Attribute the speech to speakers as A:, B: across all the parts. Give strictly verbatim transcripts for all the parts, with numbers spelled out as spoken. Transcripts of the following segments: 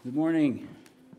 A: Good morning.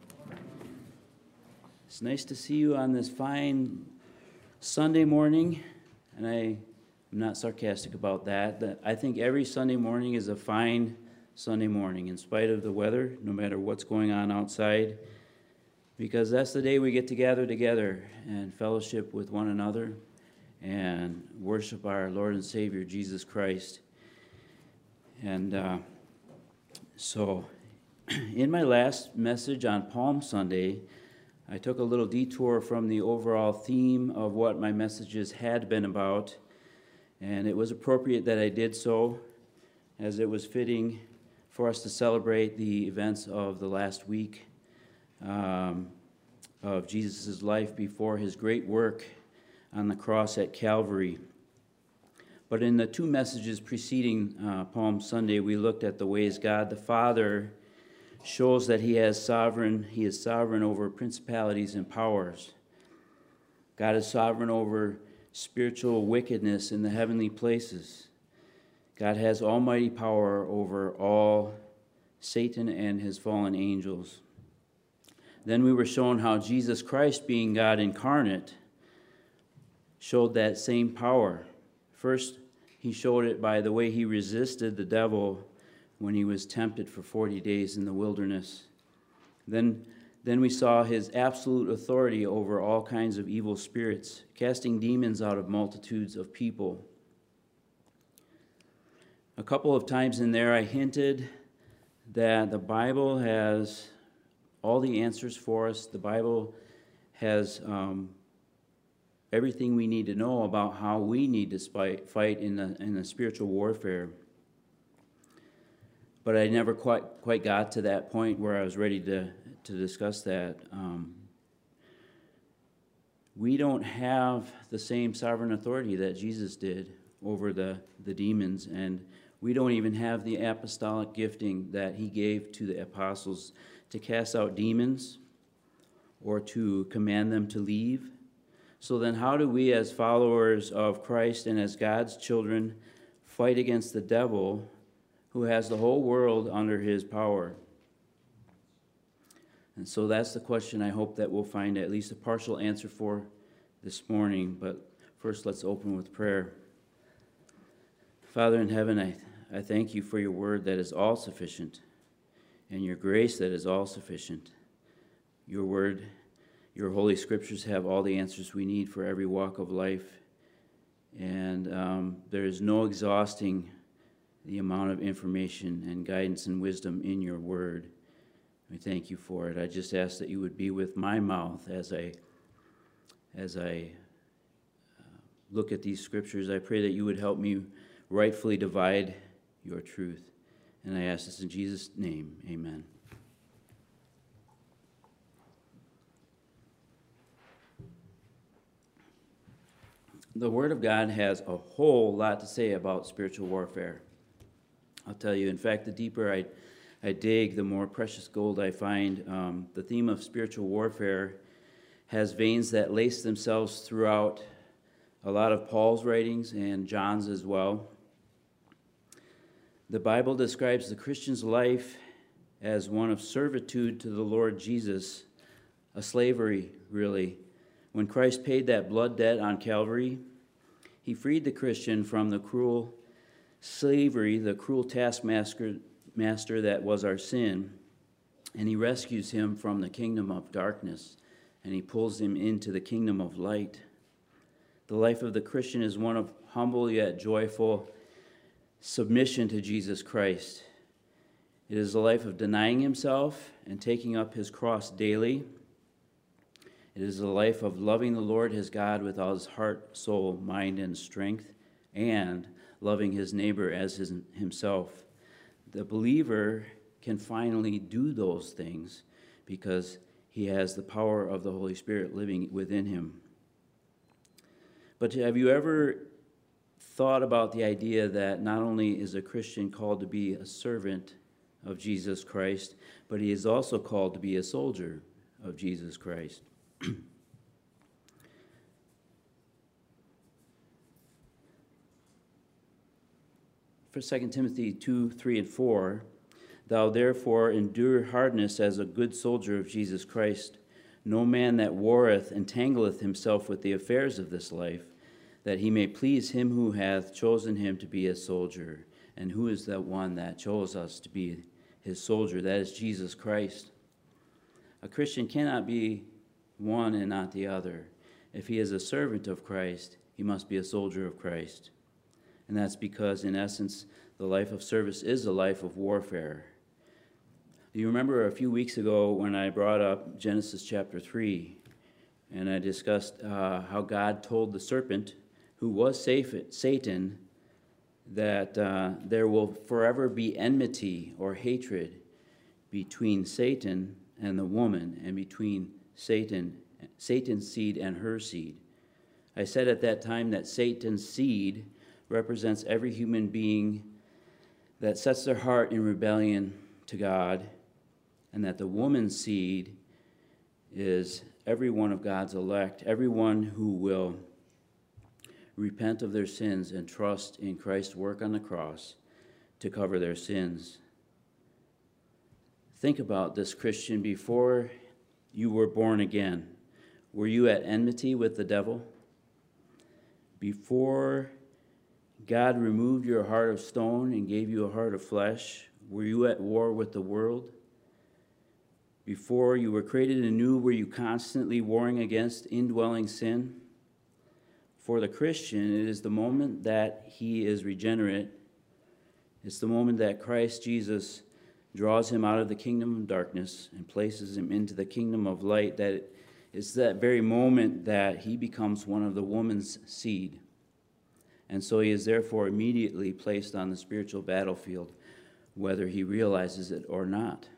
A: It's nice to see you on this fine Sunday morning, and I am not sarcastic about that. That I think every Sunday morning is a fine Sunday morning, in spite of the weather, no matter what's going on outside, because that's the day we get to gather together and fellowship with one another and worship our Lord and Savior, Jesus Christ. And uh, so... In my last message on Palm Sunday, I took a little detour from the overall theme of what my messages had been about, and it was appropriate that I did so, as it was fitting for us to celebrate the events of the last week um, of Jesus' life before his great work on the cross at Calvary. But in the two messages preceding uh, Palm Sunday, we looked at the ways God the Father shows that he has sovereign, he is sovereign over principalities and powers. God is sovereign over spiritual wickedness in the heavenly places. God has almighty power over all Satan and his fallen angels. Then we were shown how Jesus Christ, being God incarnate, showed that same power. First, he showed it by the way he resisted the devil when he was tempted for forty days in the wilderness. Then, then we saw his absolute authority over all kinds of evil spirits, casting demons out of multitudes of people. A couple of times in there I hinted that the Bible has all the answers for us. The Bible has um, everything we need to know about how we need to fight, fight in the, in the spiritual warfare. But I never quite quite got to that point where I was ready to, to discuss that. Um, we don't have the same sovereign authority that Jesus did over the, the demons, and we don't even have the apostolic gifting that he gave to the apostles to cast out demons or to command them to leave. So then how do we, as followers of Christ and as God's children, fight against the devil who has the whole world under his power? And so that's the question I hope that we'll find at least a partial answer for this morning. But first, let's open with prayer. Father in heaven, I, I thank you for your word that is all sufficient and your grace that is all sufficient. Your word, your holy scriptures have all the answers we need for every walk of life. And um, there is no exhausting the amount of information and guidance and wisdom in your word. We thank you for it. I just ask that you would be with my mouth as I as I uh, look at these scriptures. I pray that you would help me rightfully divide your truth. And I ask this in Jesus' name. Amen. The Word of God has a whole lot to say about spiritual warfare. I'll tell you, in fact, the deeper I, I dig, the more precious gold I find. Um, the theme of spiritual warfare has veins that lace themselves throughout a lot of Paul's writings and John's as well. The Bible describes the Christian's life as one of servitude to the Lord Jesus, a slavery, really. When Christ paid that blood debt on Calvary, he freed the Christian from the cruel slavery, the cruel taskmaster master that was our sin, and he rescues him from the kingdom of darkness, and he pulls him into the kingdom of light. The life of the Christian is one of humble yet joyful submission to Jesus Christ. It is a life of denying himself and taking up his cross daily. It is a life of loving the Lord his God with all his heart, soul, mind, and strength, and loving his neighbor as his, himself. The believer can finally do those things because he has the power of the Holy Spirit living within him. But have you ever thought about the idea that not only is a Christian called to be a servant of Jesus Christ, but he is also called to be a soldier of Jesus Christ? For Second Timothy two, three, and four, Thou therefore endure hardness as a good soldier of Jesus Christ. No man that warreth entangleth himself with the affairs of this life, that he may please him who hath chosen him to be a soldier. And who is that one that chose us to be his soldier? That is Jesus Christ. A Christian cannot be one and not the other. If he is a servant of Christ, he must be a soldier of Christ. And that's because, in essence, the life of service is a life of warfare. You remember a few weeks ago when I brought up Genesis chapter three, and I discussed uh, how God told the serpent, who was Satan, that uh, there will forever be enmity or hatred between Satan and the woman, and between Satan, Satan's seed and her seed. I said at that time that Satan's seed represents every human being that sets their heart in rebellion to God, and that the woman's seed is every one of God's elect, everyone who will repent of their sins and trust in Christ's work on the cross to cover their sins. Think about this, Christian. Before you were born again, were you at enmity with the devil? Before God removed your heart of stone and gave you a heart of flesh, were you at war with the world? Before you were created anew, were you constantly warring against indwelling sin? For the Christian, it is the moment that he is regenerate. It's the moment that Christ Jesus draws him out of the kingdom of darkness and places him into the kingdom of light, that it's that very moment that he becomes one of the woman's seed. And so he is therefore immediately placed on the spiritual battlefield, whether he realizes it or not.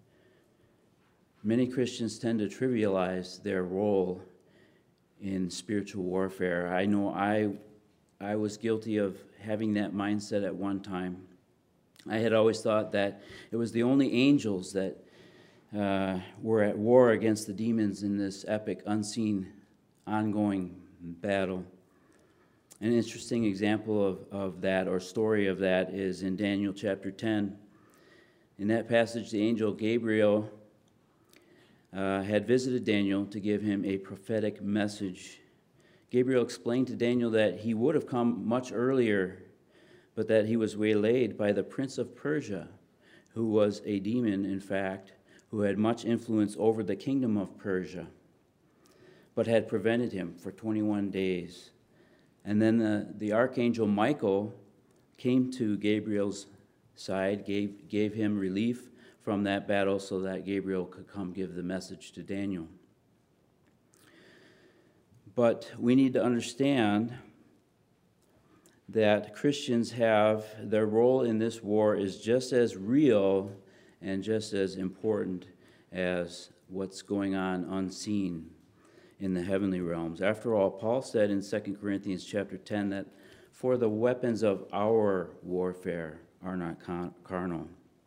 A: Many Christians tend to trivialize their role in spiritual warfare. I know I, I was guilty of having that mindset at one time. I had always thought that it was the only angels that uh, were at war against the demons in this epic, unseen, ongoing battle. An interesting example of, of that, or story of that, is in Daniel chapter ten. In that passage, the angel Gabriel uh, had visited Daniel to give him a prophetic message. Gabriel explained to Daniel that he would have come much earlier, but that he was waylaid by the prince of Persia, who was a demon, in fact, who had much influence over the kingdom of Persia, but had prevented him for twenty-one days. And then the, the archangel Michael came to Gabriel's side, gave, gave him relief from that battle so that Gabriel could come give the message to Daniel. But we need to understand that Christians have, their role in this war is just as real and just as important as what's going on unseen in the heavenly realms. After all, Paul said in Second Corinthians chapter ten that for the weapons of our warfare are not con- carnal.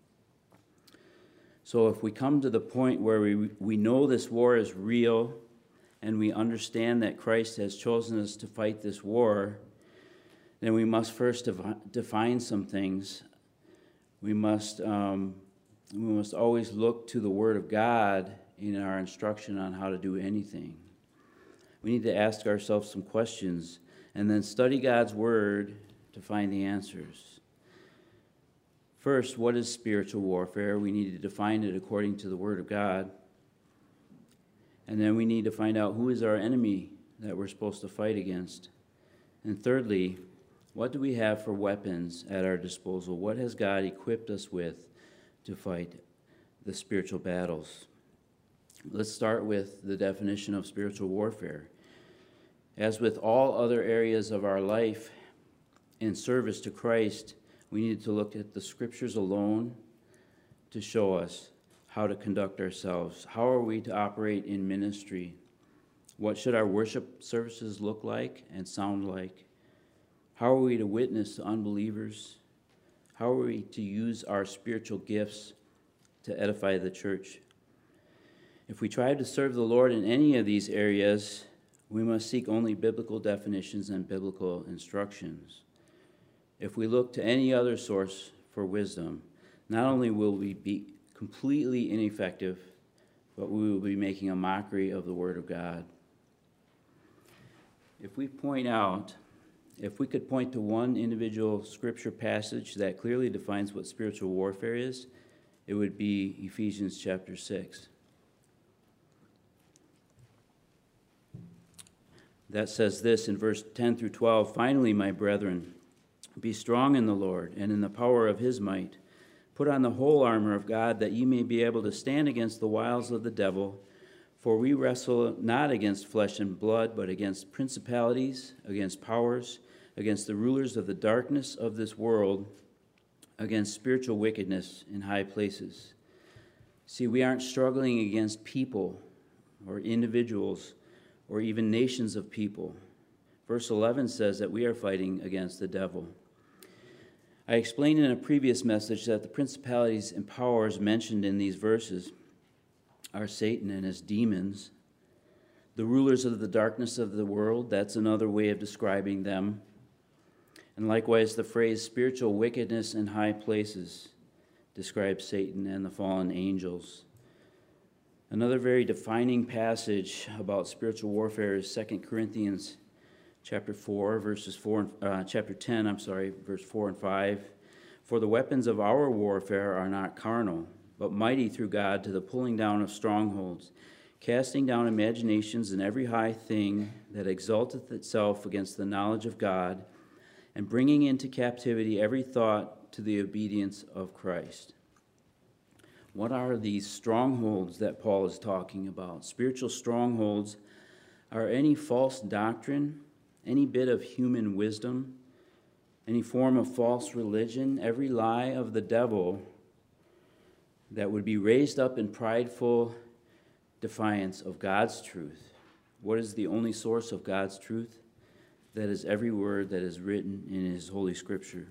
A: So if we come to the point where we, we know this war is real and we understand that Christ has chosen us to fight this war, then we must first defi- define some things. We must, um, we must always look to the Word of God in our instruction on how to do anything. We need to ask ourselves some questions and then study God's Word to find the answers. First, what is spiritual warfare? We need to define it according to the Word of God. And then we need to find out who is our enemy that we're supposed to fight against. And thirdly, what do we have for weapons at our disposal? What has God equipped us with to fight the spiritual battles? Let's start with the definition of spiritual warfare. As with all other areas of our life in service to Christ, we need to look at the Scriptures alone to show us how to conduct ourselves. How are we to operate in ministry? What should our worship services look like and sound like? How are we to witness to unbelievers? How are we to use our spiritual gifts to edify the church? If we try to serve the Lord in any of these areas, we must seek only biblical definitions and biblical instructions. If we look to any other source for wisdom, not only will we be completely ineffective, but we will be making a mockery of the Word of God. If we point out, if we could point to one individual scripture passage that clearly defines what spiritual warfare is, it would be Ephesians chapter six. That says this in verse ten through twelve, "Finally, my brethren, be strong in the Lord and in the power of his might. Put on the whole armor of God, that ye may be able to stand against the wiles of the devil. For we wrestle not against flesh and blood, but against principalities, against powers, against the rulers of the darkness of this world, against spiritual wickedness in high places." See, we aren't struggling against people or individuals or even nations of people. Verse eleven says that we are fighting against the devil. I explained in a previous message that the principalities and powers mentioned in these verses are Satan and his demons. The rulers of the darkness of the world, that's another way of describing them. And likewise, the phrase spiritual wickedness in high places describes Satan and the fallen angels. Another very defining passage about spiritual warfare is Second Corinthians chapter four, verses four, uh, chapter ten, I'm sorry, verse four and five. "For the weapons of our warfare are not carnal, but mighty through God to the pulling down of strongholds, casting down imaginations and every high thing that exalteth itself against the knowledge of God, and bringing into captivity every thought to the obedience of Christ." What are these strongholds that Paul is talking about? Spiritual strongholds are any false doctrine, any bit of human wisdom, any form of false religion, every lie of the devil that would be raised up in prideful defiance of God's truth. What is the only source of God's truth? That is every word that is written in his Holy Scripture.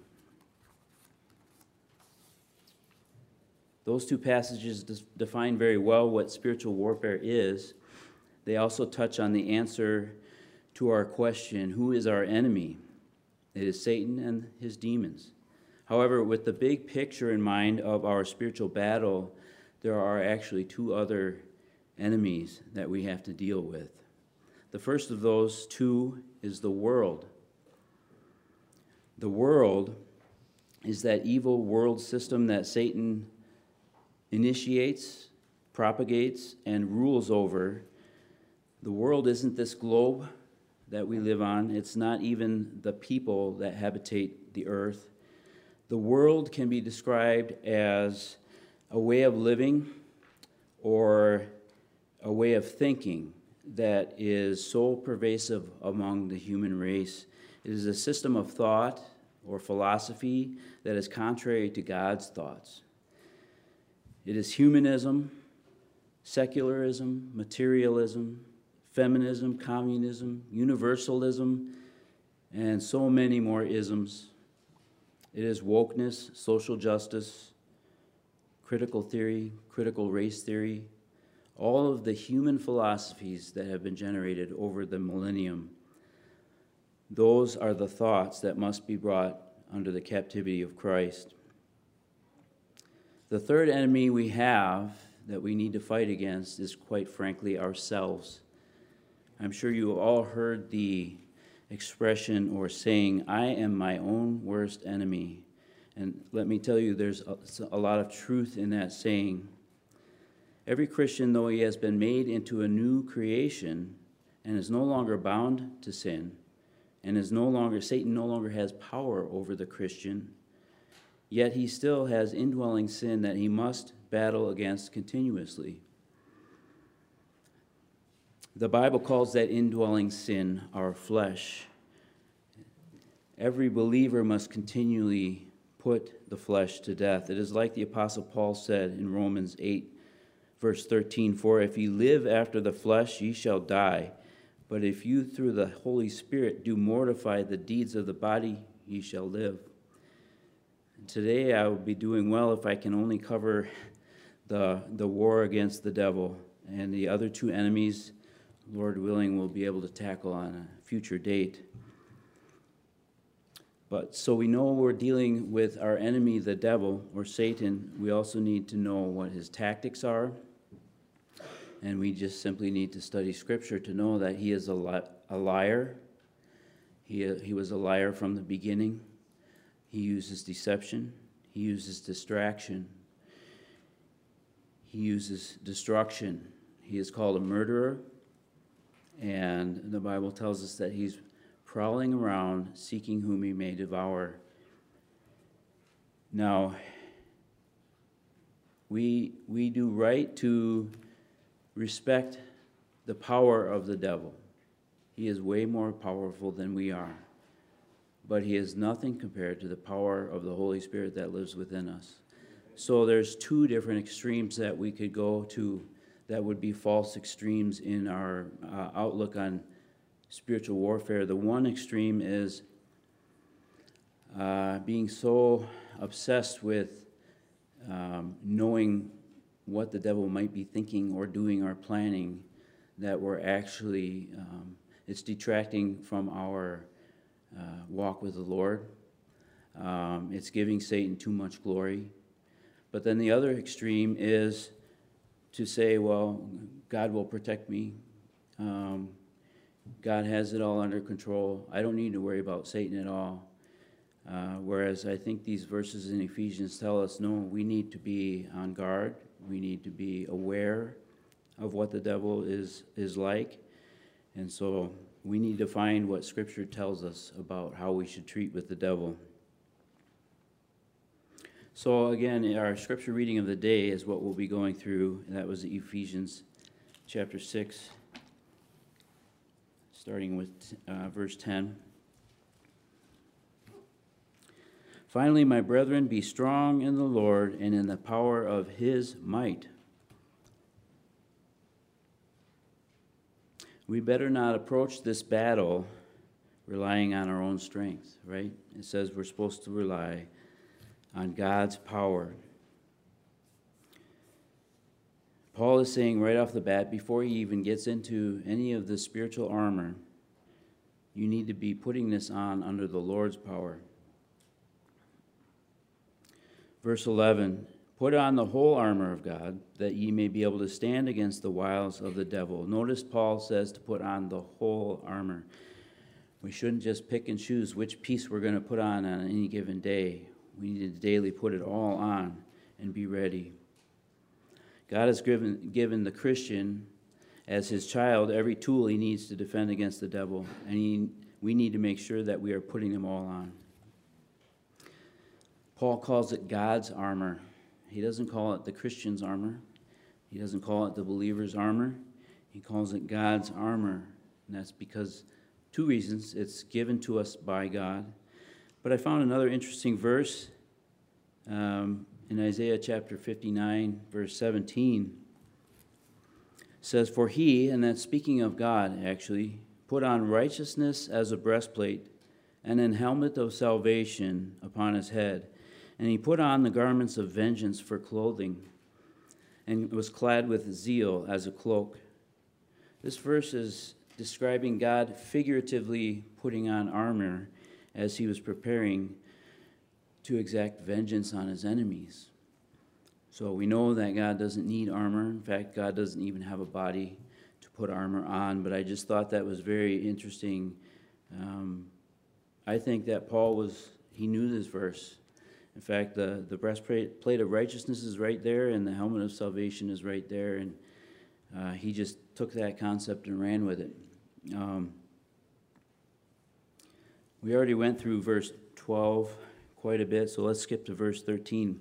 A: Those two passages define very well what spiritual warfare is. They also touch on the answer to our question, who is our enemy? It is Satan and his demons. However, with the big picture in mind of our spiritual battle, there are actually two other enemies that we have to deal with. The first of those two is the world. The world is that evil world system that Satan initiates, propagates, and rules over. The world isn't this globe that we live on. It's not even the people that habitate the earth. The world can be described as a way of living or a way of thinking that is so pervasive among the human race. It is a system of thought or philosophy that is contrary to God's thoughts. It is humanism, secularism, materialism, feminism, communism, universalism, and so many more isms. It is wokeness, social justice, critical theory, critical race theory, all of the human philosophies that have been generated over the millennium. Those are the thoughts that must be brought under the captivity of Christ. The third enemy we have that we need to fight against is, quite frankly, ourselves. I'm sure you have all heard the expression or saying, "I am my own worst enemy." And let me tell you, there's a, a lot of truth in that saying. Every Christian, though he has been made into a new creation and is no longer bound to sin, and is no longer, Satan no longer has power over the Christian, yet he still has indwelling sin that he must battle against continuously. The Bible calls that indwelling sin our flesh. Every believer must continually put the flesh to death. It is like the Apostle Paul said in Romans eight, verse thirteen, "For if ye live after the flesh, ye shall die. But if you through the Holy Spirit do mortify the deeds of the body, ye shall live." And today I would be doing well if I can only cover the, the war against the devil, and the other two enemies, Lord willing, we'll be able to tackle on a future date. But so we know we're dealing with our enemy, the devil, or Satan. We also need to know what his tactics are. And we just simply need to study Scripture to know that he is a, li- a liar. He, he was a liar from the beginning. He uses deception. He uses distraction. He uses destruction. He is called a murderer. And the Bible tells us that he's prowling around, seeking whom he may devour. Now, we, we do right to respect the power of the devil. He is way more powerful than we are. But he is nothing compared to the power of the Holy Spirit that lives within us. So there's two different extremes that we could go to that would be false extremes in our uh, outlook on spiritual warfare. The one extreme is uh, being so obsessed with um, knowing what the devil might be thinking or doing or planning that we're actually, um, it's detracting from our uh, walk with the Lord. Um, it's giving Satan too much glory. But then the other extreme is to say, well, God will protect me. Um, God has it all under control. I don't need to worry about Satan at all. Uh, whereas I think these verses in Ephesians tell us, no, we need to be on guard. We need to be aware of what the devil is, is like. And so we need to find what Scripture tells us about how we should treat with the devil. So again, our Scripture reading of the day is what we'll be going through. And that was Ephesians chapter six, starting with uh, verse ten. Finally, my brethren, be strong in the Lord and in the power of his might. We better not approach this battle relying on our own strength, right? It says we're supposed to rely on God's power. Paul is saying right off the bat, before he even gets into any of the spiritual armor, you need to be putting this on under the Lord's power. Verse eleven, put on the whole armor of God, that ye may be able to stand against the wiles of the devil. Notice Paul says to put on the whole armor. We shouldn't just pick and choose which piece we're going to put on on any given day. We need to daily put it all on and be ready. God has given, given the Christian, as his child, every tool he needs to defend against the devil, and he, we need to make sure that we are putting them all on. Paul calls it God's armor. He doesn't call it the Christian's armor. He doesn't call it the believer's armor. He calls it God's armor. And that's because, two reasons. It's given to us by God. But I found another interesting verse um, in Isaiah chapter fifty-nine, verse seventeen. It says, for he, and that's speaking of God actually, put on righteousness as a breastplate and an helmet of salvation upon his head. And he put on the garments of vengeance for clothing, and was clad with zeal as a cloak. This verse is describing God figuratively putting on armor as he was preparing to exact vengeance on his enemies. So we know that God doesn't need armor. In fact, God doesn't even have a body to put armor on, but I just thought that was very interesting. Um, I think that Paul was, he knew this verse. In fact, the, the breastplate plate of righteousness is right there, and the helmet of salvation is right there, and uh, he just took that concept and ran with it. Um, we already went through verse twelve quite a bit, so let's skip to verse thirteen.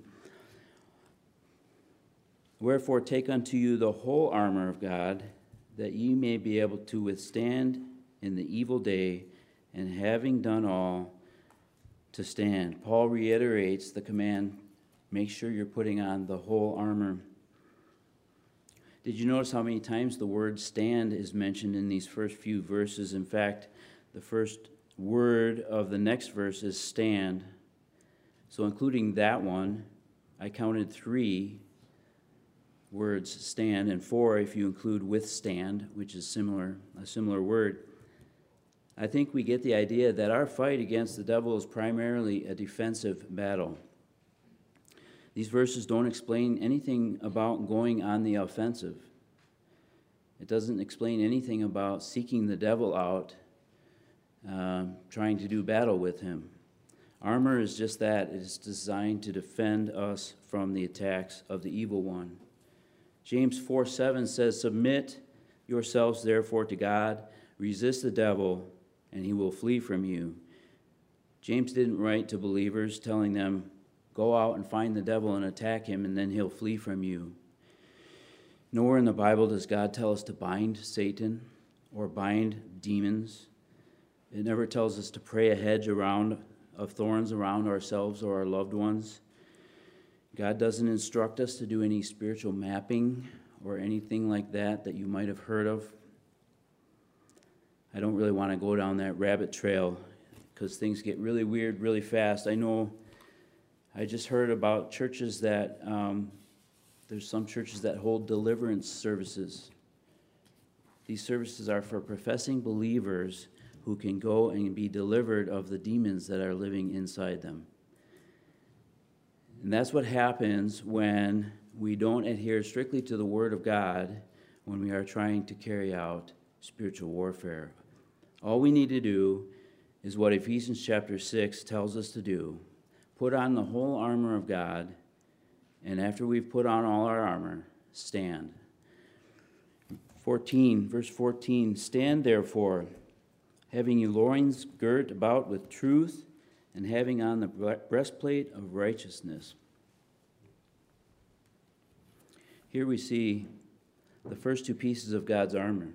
A: Wherefore take unto you the whole armor of God, that ye may be able to withstand in the evil day, and having done all, to stand. Paul reiterates the command, make sure you're putting on the whole armor. Did you notice how many times the word stand is mentioned in these first few verses? In fact, the first word of the next verse is stand. So including that one, I counted three words, stand, and four if you include withstand, which is similar, a similar word. I think we get the idea that our fight against the devil is primarily a defensive battle. These verses don't explain anything about going on the offensive. It doesn't explain anything about seeking the devil out, uh, trying to do battle with him. Armor is just that. It is designed to defend us from the attacks of the evil one. James four seven says, "Submit yourselves therefore to God, resist the devil, and he will flee from you." James didn't write to believers telling them, go out and find the devil and attack him, and then he'll flee from you. Nowhere in the Bible does God tell us to bind Satan or bind demons. It never tells us to pray a hedge around of thorns around ourselves or our loved ones. God doesn't instruct us to do any spiritual mapping or anything like that that you might have heard of. I don't really want to go down that rabbit trail because things get really weird really fast. I know I just heard about churches that, um, there's some churches that hold deliverance services. These services are for professing believers who can go and be delivered of the demons that are living inside them. And that's what happens when we don't adhere strictly to the Word of God when we are trying to carry out spiritual warfare. All we need to do is what Ephesians chapter six tells us to do. Put on the whole armor of God, and after we've put on all our armor, stand. fourteen, verse fourteen, "Stand therefore, having your loins girt about with truth, and having on the breastplate of righteousness." Here we see the first two pieces of God's armor.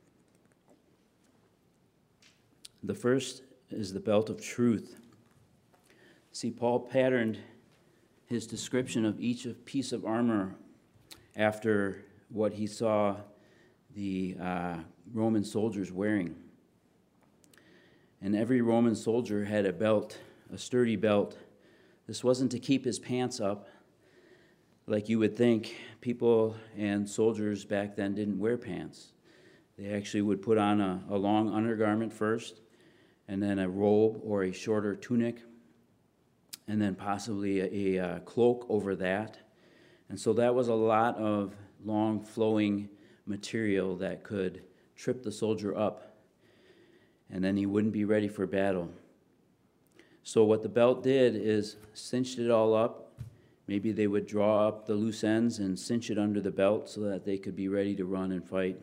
A: The first is the belt of truth. See, Paul patterned his description of each piece of armor after what he saw the uh, Roman soldiers wearing. And every Roman soldier had a belt, a sturdy belt. This wasn't to keep his pants up, like you would think. People and soldiers back then didn't wear pants. They actually would put on a, a long undergarment first, and then a robe or a shorter tunic, and then possibly a, a, a cloak over that. And so that was a lot of long flowing material that could trip the soldier up, and then he wouldn't be ready for battle. So what the belt did is cinched it all up. Maybe they would draw up the loose ends and cinch it under the belt so that they could be ready to run and fight.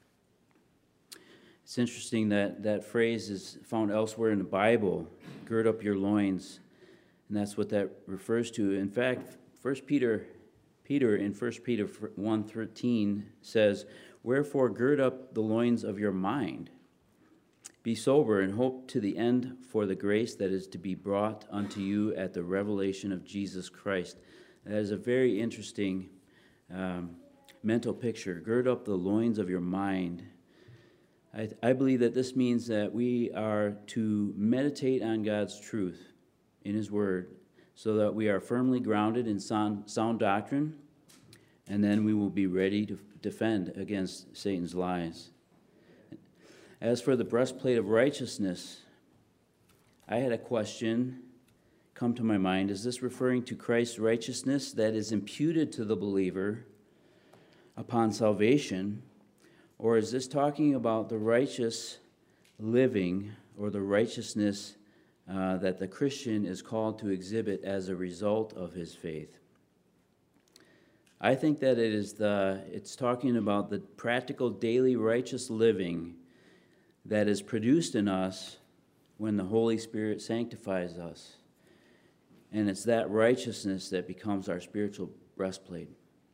A: It's interesting that that phrase is found elsewhere in the Bible, gird up your loins. And that's what that refers to. In fact, First Peter, Peter in First Peter one thirteen says, "Wherefore gird up the loins of your mind. Be sober and hope to the end for the grace that is to be brought unto you at the revelation of Jesus Christ." That is a very interesting um, mental picture. Gird up the loins of your mind. I, I believe that this means that we are to meditate on God's truth in His Word, so that we are firmly grounded in sound, sound doctrine, and then we will be ready to defend against Satan's lies. As for the breastplate of righteousness, I had a question come to my mind. Is this referring to Christ's righteousness that is imputed to the believer upon salvation, or is this talking about the righteous living or the righteousness Uh, that the Christian is called to exhibit as a result of his faith? I think that it is the, it's talking about the practical daily righteous living that is produced in us when the Holy Spirit sanctifies us. And it's that righteousness that becomes our spiritual breastplate.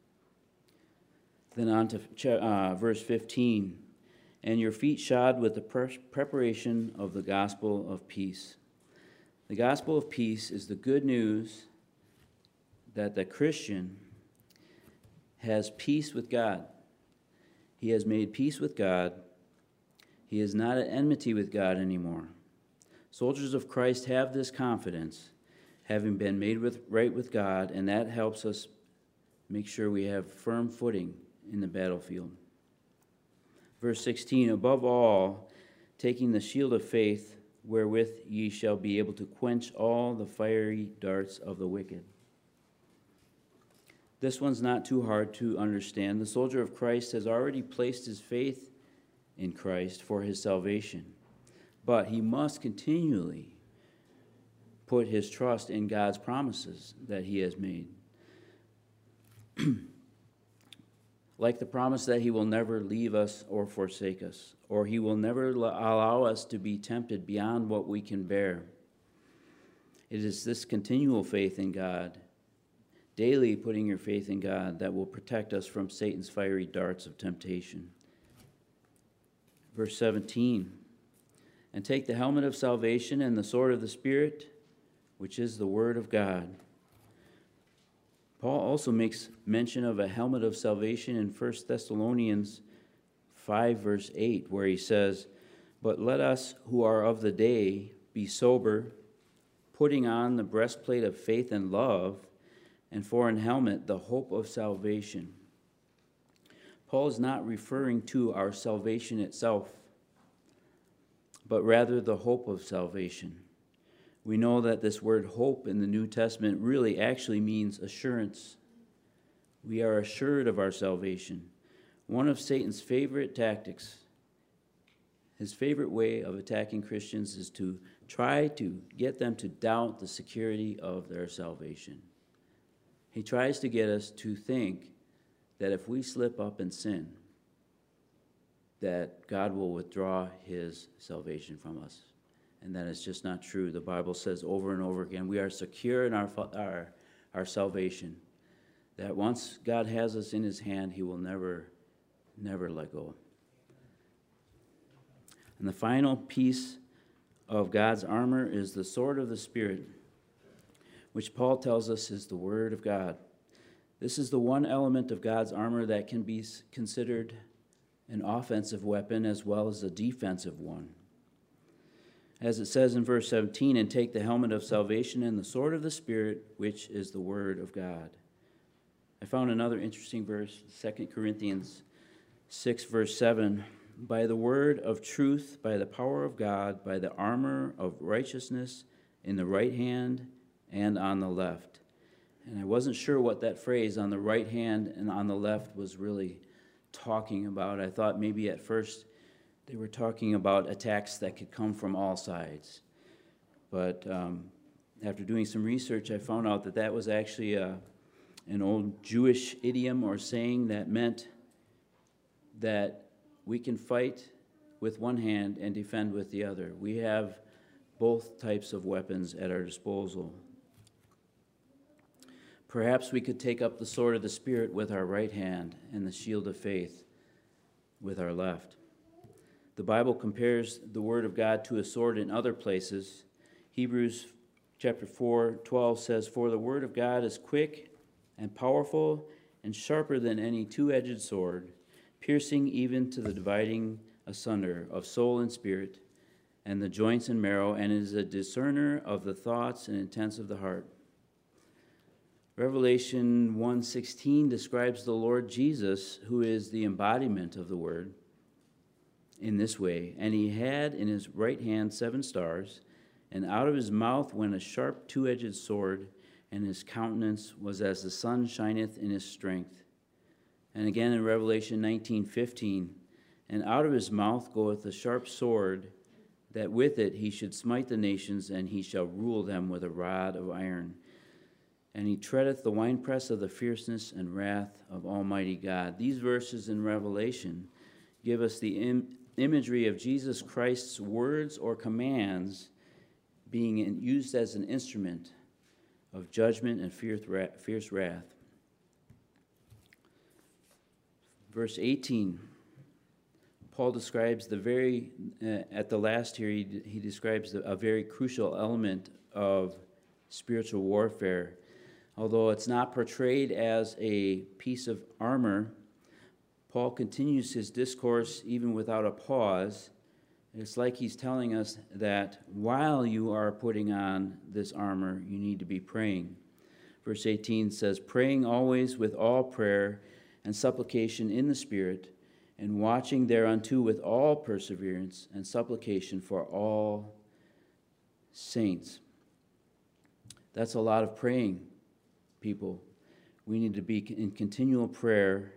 A: Then on to uh, verse fifteen, "And your feet shod with the pre- preparation of the gospel of peace." The gospel of peace is the good news that the Christian has peace with God. He has made peace with God. He is not at enmity with God anymore. Soldiers of Christ have this confidence, having been made with, right with God, and that helps us make sure we have firm footing in the battlefield. Verse sixteen, "Above all, taking the shield of faith, wherewith ye shall be able to quench all the fiery darts of the wicked. This one's not too hard to understand. The soldier of Christ has already placed his faith in Christ for his salvation, but he must continually put his trust in God's promises that he has made. Like the promise that he will never leave us or forsake us, or he will never allow us to be tempted beyond what we can bear. It is this continual faith in God, daily putting your faith in God, that will protect us from Satan's fiery darts of temptation. Verse seventeen, and take the helmet of salvation and the sword of the Spirit, which is the word of God. Paul also makes mention of a helmet of salvation in First Thessalonians five, verse eight, where he says, but let us who are of the day be sober, putting on the breastplate of faith and love, and for an helmet the hope of salvation. Paul is not referring to our salvation itself, but rather the hope of salvation. We know that this word hope in the New Testament really actually means assurance. We are assured of our salvation. One of Satan's favorite tactics, his favorite way of attacking Christians, is to try to get them to doubt the security of their salvation. He tries to get us to think that if we slip up and sin, that God will withdraw his salvation from us. And that is just not true. The Bible says over and over again, we are secure in our, our, our salvation. That once God has us in his hand, he will never, never let go. And the final piece of God's armor is the sword of the Spirit, which Paul tells us is the word of God. This is the one element of God's armor that can be considered an offensive weapon as well as a defensive one. As it says in verse seventeen, and take the helmet of salvation and the sword of the Spirit, which is the word of God. I found another interesting verse, Second Corinthians six, verse seven. By the word of truth, by the power of God, by the armor of righteousness in the right hand and on the left. And I wasn't sure what that phrase on the right hand and on the left was really talking about. I thought maybe at first they were talking about attacks that could come from all sides. But um, after doing some research, I found out that that was actually a, an old Jewish idiom or saying that meant that we can fight with one hand and defend with the other. We have both types of weapons at our disposal. Perhaps we could take up the sword of the Spirit with our right hand and the shield of faith with our left. The Bible compares the word of God to a sword in other places. Hebrews chapter four, twelve says, for the word of God is quick and powerful and sharper than any two-edged sword, piercing even to the dividing asunder of soul and spirit and the joints and marrow, and is a discerner of the thoughts and intents of the heart. Revelation one sixteen describes the Lord Jesus, who is the embodiment of the word, in this way, and he had in his right hand seven stars, and out of his mouth went a sharp two-edged sword, and his countenance was as the sun shineth in his strength. And again in Revelation nineteen fifteen, and out of his mouth goeth a sharp sword, that with it he should smite the nations, and he shall rule them with a rod of iron. And he treadeth the winepress of the fierceness and wrath of Almighty God. These verses in Revelation give us the im- imagery of Jesus Christ's words or commands being in, used as an instrument of judgment and fierce wrath. Fierce wrath. Verse eighteen, Paul describes the very, uh, at the last here, he, he describes the, a very crucial element of spiritual warfare. Although it's not portrayed as a piece of armor, Paul continues his discourse even without a pause. It's like he's telling us that while you are putting on this armor, you need to be praying. Verse eighteen says, praying always with all prayer and supplication in the Spirit, and watching thereunto with all perseverance and supplication for all saints. That's a lot of praying, people. We need to be in continual prayer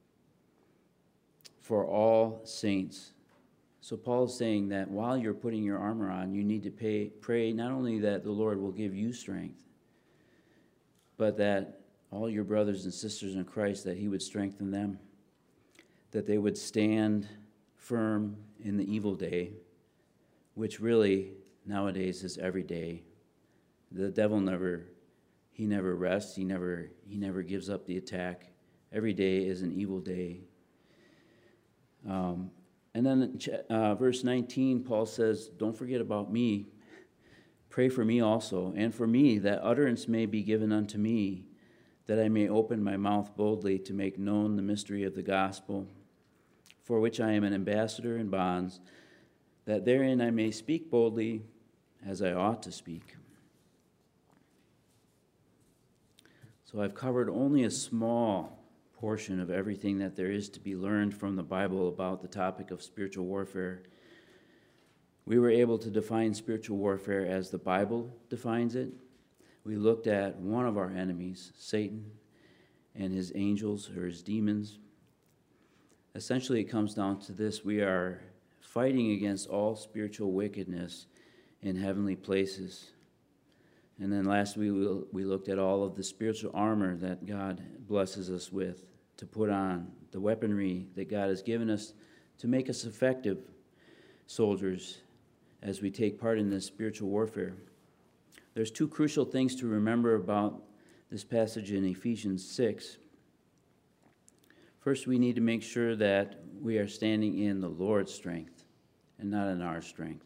A: for all saints. So Paul's saying that while you're putting your armor on, you need to pay, pray not only that the Lord will give you strength, but that all your brothers and sisters in Christ, that he would strengthen them, that they would stand firm in the evil day, which really nowadays is every day. The devil never, he never rests, he never, he never gives up the attack. Every day is an evil day. Um, and then uh, verse nineteen, Paul says, don't forget about me. Pray for me also, and for me, that utterance may be given unto me, that I may open my mouth boldly to make known the mystery of the gospel, for which I am an ambassador in bonds, that therein I may speak boldly as I ought to speak. So I've covered only a small portion of everything that there is to be learned from the Bible about the topic of spiritual warfare. We were able to define spiritual warfare as the Bible defines it. We looked at one of our enemies, Satan, and his angels or his demons. Essentially, it comes down to this: we are fighting against all spiritual wickedness in heavenly places. And then last week we, we looked at all of the spiritual armor that God blesses us with to put on, the weaponry that God has given us to make us effective soldiers as we take part in this spiritual warfare. There's two crucial things to remember about this passage in Ephesians six. First, we need to make sure that we are standing in the Lord's strength and not in our strength.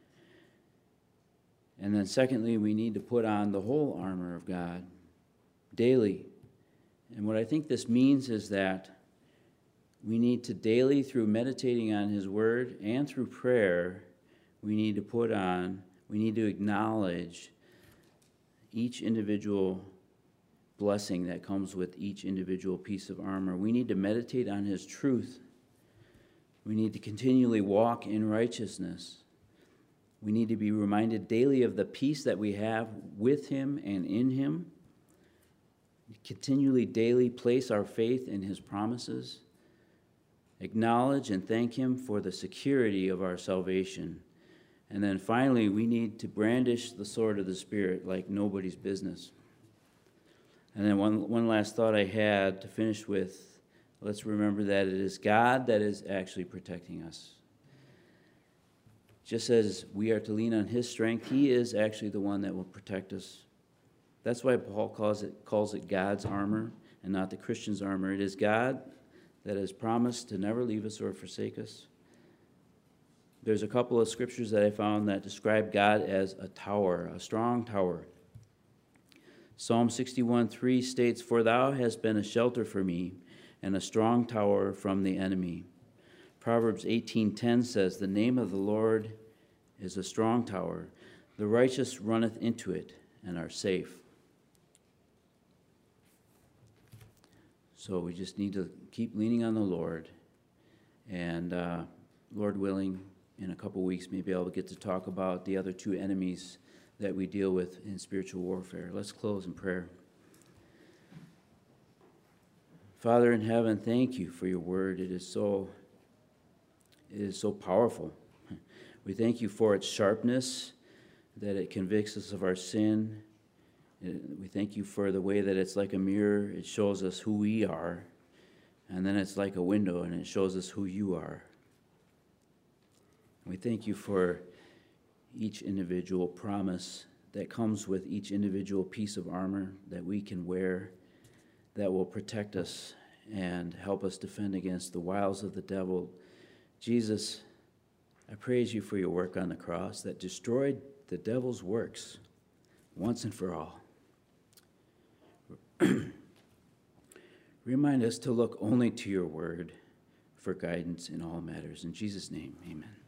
A: And then secondly, we need to put on the whole armor of God daily. And what I think this means is that we need to daily, through meditating on his word and through prayer, we need to put on, we need to acknowledge each individual blessing that comes with each individual piece of armor. We need to meditate on his truth. We need to continually walk in righteousness. We need to be reminded daily of the peace that we have with him and in him. Continually, daily place our faith in his promises. Acknowledge and thank him for the security of our salvation. And then finally, we need to brandish the sword of the Spirit like nobody's business. And then one, one last thought I had to finish with, let's remember that it is God that is actually protecting us. Just as we are to lean on his strength, he is actually the one that will protect us. That's why Paul calls it, calls it God's armor and not the Christian's armor. It is God that has promised to never leave us or forsake us. There's a couple of scriptures that I found that describe God as a tower, a strong tower. Psalm sixty-one three states, "For thou hast been a shelter for me, and a strong tower from the enemy." Proverbs eighteen ten says, "The name of the Lord is a strong tower. The righteous runneth into it and are safe." So we just need to keep leaning on the Lord. And uh, Lord willing, in a couple weeks, maybe I'll get to talk about the other two enemies that we deal with in spiritual warfare. Let's close in prayer. Father in heaven, thank you for your word. It is so, it is so powerful. We thank you for its sharpness, that it convicts us of our sin. We thank you for the way that it's like a mirror. It shows us who we are. And then it's like a window, and it shows us who you are. We thank you for each individual promise that comes with each individual piece of armor that we can wear, that will protect us and help us defend against the wiles of the devil. Jesus, I praise you for your work on the cross that destroyed the devil's works once and for all. Remind us to look only to your word for guidance in all matters. In Jesus' name, amen.